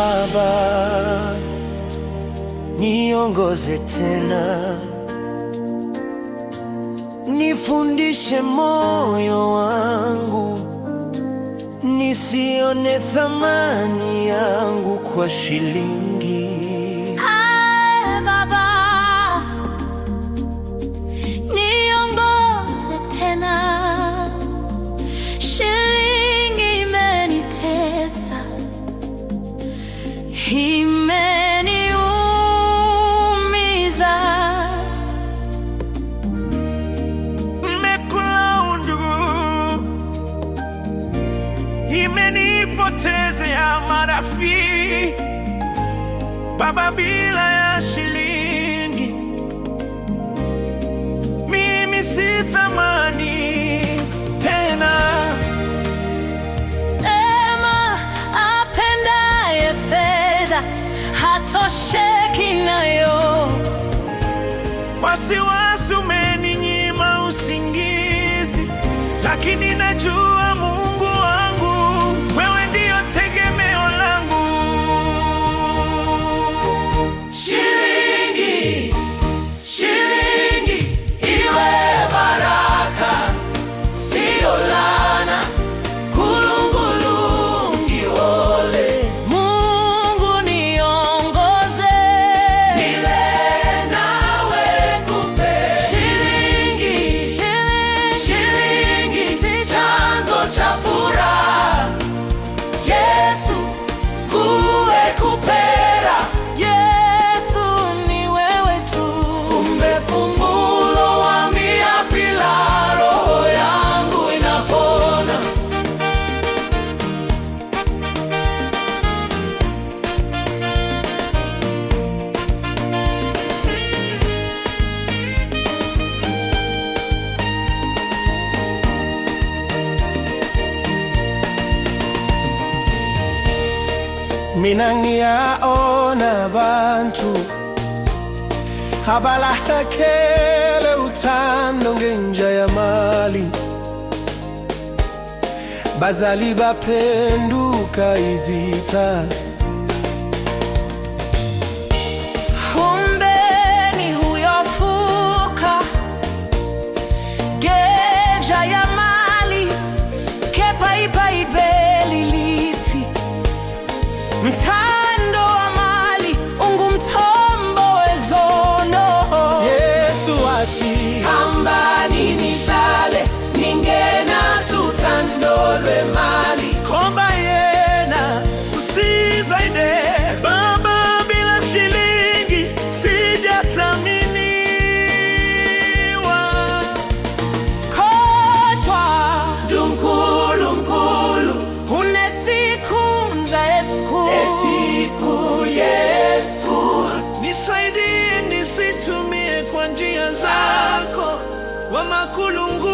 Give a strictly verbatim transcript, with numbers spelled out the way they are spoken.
Baba, niongoze tena, nifundishe moyo wangu, nisione thamani yangu kwa shilingi. Ae Baba, niongoze tena, shilingi imenitesa, imeniumiza. Mmekula undugu, imenipotezea marafiki. Baba, bila ya shilingi mimi si thamani tena. Ema apendaye fedha hatosheki nayo. Wasiwasi umeninyima usingizi, lakini najua Mungu wangu, wewe ndio tegemeo langu. Shilingi, shilingi iwe baraka, sio laana. Kulungulungi ole. Mungu niongoze, Nile nawe kupe. Shilingi, shilingi shilingi si chanzo cha furaha. Yesu kuwe kupera. Yesu ni wewe tu. Umefumbulo wa miapila, roho yangu inapona. Mina ngiyaona abantu abalahekele uthando ngenja yamali, bazali baphenduka izitha. Umbeni huyofuka geja ya mali, kepa ipa ibeli liti. Mtando wa mali ungumthombo wezono. Yesu athi hambani nihlale, ningena suthando lwemali. Khomba yena usizaide. Baba, bila shilingi sijathaminiwa. Kodwa Mkhulu, mkhulu unesiku mza esiku. esiku Yesu, nisaidie nisitumie kwa njia zako wa makulungu.